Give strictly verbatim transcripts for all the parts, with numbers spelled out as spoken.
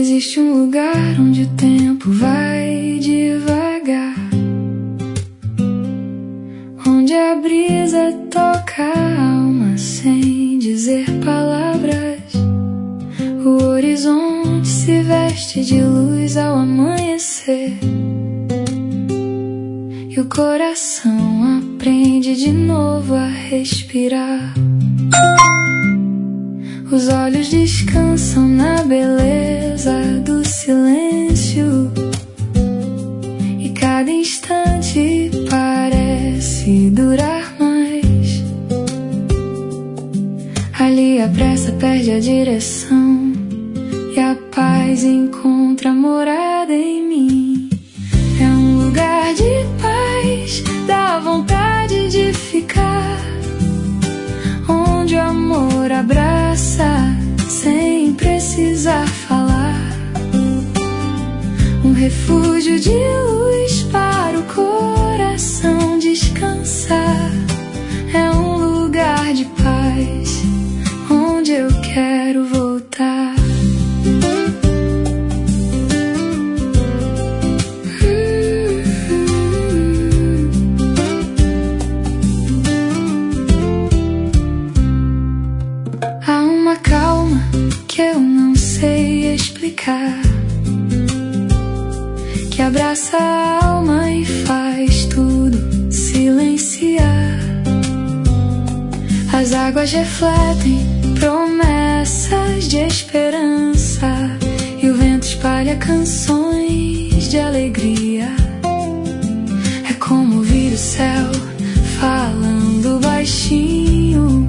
Existe um lugar onde o tempo vai devagar, onde a brisa toca a alma sem dizer palavras. O horizonte se veste de luz ao amanhecer, e o coração aprende de novo a respirar. Os olhos descansam na beleza do silêncio, e cada instante parece durar mais. Ali a pressa perde a direção, e a paz encontra morada em mim. É um lugar de paz, dá vontade de ficar, onde o amor abraça sem precisar falar. Um refúgio de luz para o coração descansar. É um lugar de paz, onde eu quero voltar. Há uma calma que eu não sei explicar, que abraça a alma e faz tudo silenciar. As águas refletem promessas de esperança, e o vento espalha canções de alegria. É como ouvir o céu falando baixinho,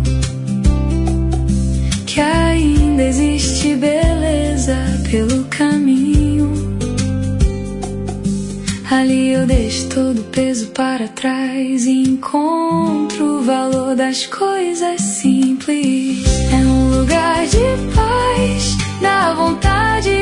que ainda existe beleza pelo caminho. Ali eu deixo todo o peso para trás e encontro o valor das coisas simples. É um lugar de paz, dá vontade